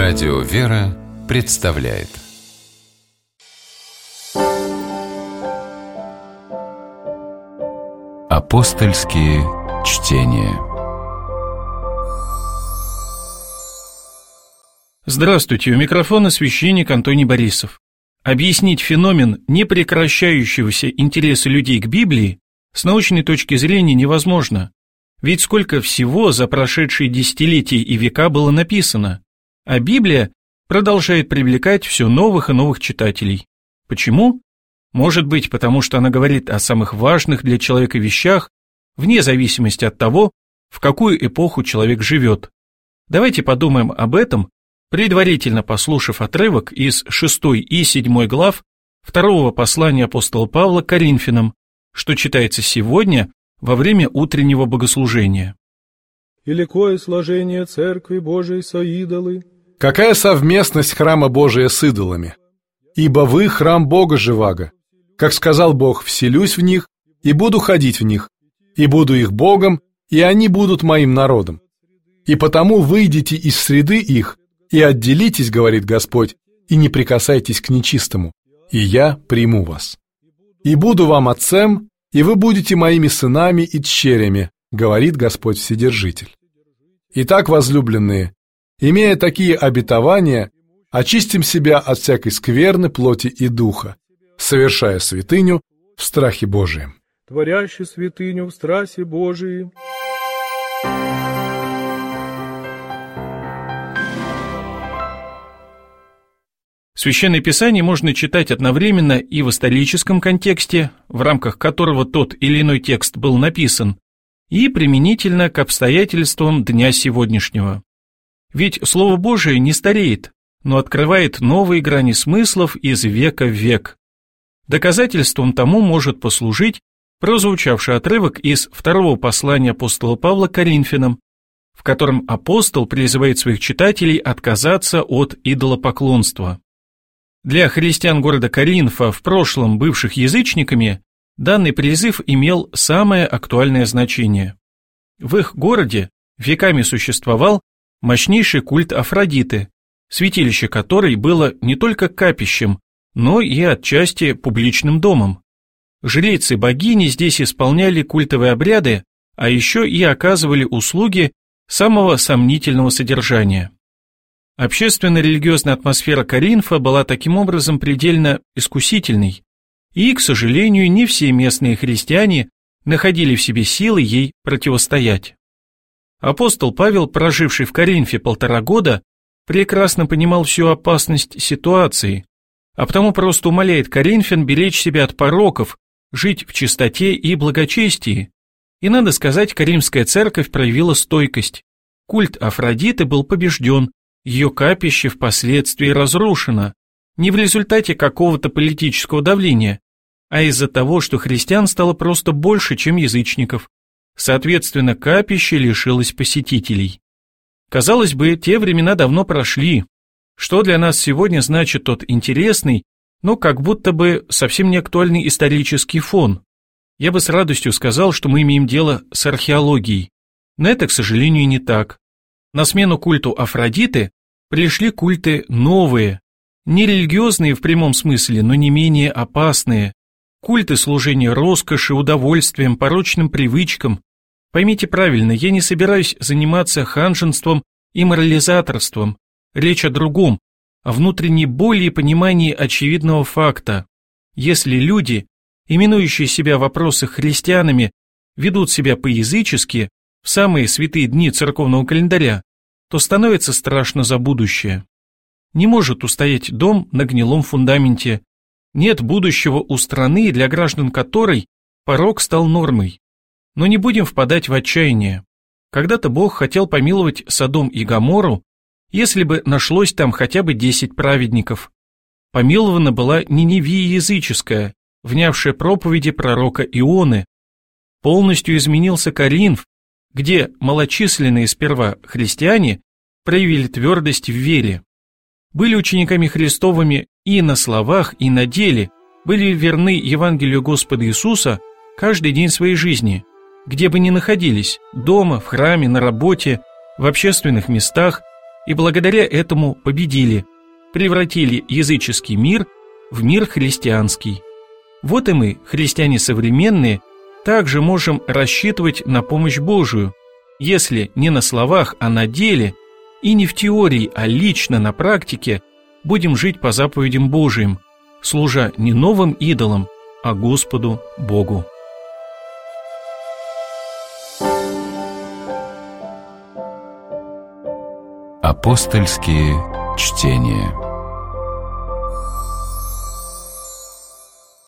Радио «Вера» представляет Апостольские чтения. Здравствуйте, у микрофона священник Антоний Борисов. Объяснить феномен непрекращающегося интереса людей к Библии с научной точки зрения невозможно. Ведь сколько всего за прошедшие десятилетия и века было написано, а Библия продолжает привлекать все новых и новых читателей. Почему? Может быть, потому что она говорит о самых важных для человека вещах, вне зависимости от того, в какую эпоху человек живет. Давайте подумаем об этом, предварительно послушав отрывок из 6 и 7 глав 2 послания апостола Павла к Коринфянам, что читается сегодня во время утреннего богослужения. «Или кое сложение церкви Божией со идолы?» Какая совместность храма Божия с идолами? Ибо вы храм Бога живаго. Как сказал Бог, вселюсь в них и буду ходить в них, и буду их Богом, и они будут моим народом. И потому выйдите из среды их, и отделитесь, говорит Господь, и не прикасайтесь к нечистому, и я приму вас. И буду вам отцем, и вы будете моими сынами и дщерями, говорит Господь Вседержитель. Итак, возлюбленные, имея такие обетования, очистим себя от всякой скверны плоти и духа, совершая святыню в страхе Божием. Творящий святыню в страхе Божием. Священное Писание можно читать одновременно и в историческом контексте, в рамках которого тот или иной текст был написан, и применительно к обстоятельствам дня сегодняшнего. Ведь Слово Божие не стареет, но открывает новые грани смыслов из века в век. Доказательством тому может послужить прозвучавший отрывок из 2 послания апостола Павла к Коринфянам, в котором апостол призывает своих читателей отказаться от идолопоклонства. Для христиан города Коринфа, в прошлом бывших язычниками, данный призыв имел самое актуальное значение. В их городе веками существовал мощнейший культ Афродиты, святилище которой было не только капищем, но и отчасти публичным домом. Жрицы богини здесь исполняли культовые обряды, а еще и оказывали услуги самого сомнительного содержания. Общественно-религиозная атмосфера Коринфа была таким образом предельно искусительной, и, к сожалению, не все местные христиане находили в себе силы ей противостоять. Апостол Павел, проживший в Коринфе 1,5 года, прекрасно понимал всю опасность ситуации, а потому просто умоляет коринфян беречь себя от пороков, жить в чистоте и благочестии. И, надо сказать, Каримская церковь проявила стойкость. Культ Афродиты был побежден, ее капище впоследствии разрушено, не в результате какого-то политического давления, а из-за того, что христиан стало просто больше, чем язычников. Соответственно, капище лишилось посетителей. Казалось бы, те времена давно прошли. Что для нас сегодня значит тот интересный, но как будто бы совсем не актуальный исторический фон? Я бы с радостью сказал, что мы имеем дело с археологией. Но это, к сожалению, не так. На смену культу Афродиты пришли культы новые, не религиозные в прямом смысле, но не менее опасные. Культы служения роскоши, удовольствием, порочным привычкам. Поймите правильно, я не собираюсь заниматься ханженством и морализаторством. Речь о другом, о внутренней боли и понимании очевидного факта. Если люди, именующие себя в вопросах христианами, ведут себя по-язычески в самые святые дни церковного календаря, то становится страшно за будущее. Не может устоять дом на гнилом фундаменте. Нет будущего у страны, для граждан которой порок стал нормой. Но не будем впадать в отчаяние. Когда-то Бог хотел помиловать Содом и Гоморру, если бы нашлось там хотя бы 10 праведников. Помилована была Ниневия языческая, внявшая проповеди пророка Ионы. Полностью изменился Коринф, где малочисленные сперва христиане проявили твердость в вере. Были учениками Христовыми и на словах, и на деле, были верны Евангелию Господа Иисуса каждый день своей жизни, где бы ни находились, дома, в храме, на работе, в общественных местах, и благодаря этому победили, превратили языческий мир в мир христианский. Вот и мы, христиане современные, также можем рассчитывать на помощь Божию, если не на словах, а на деле, и не в теории, а лично на практике будем жить по заповедям Божиим, служа не новым идолам, а Господу Богу. Апостольские чтения.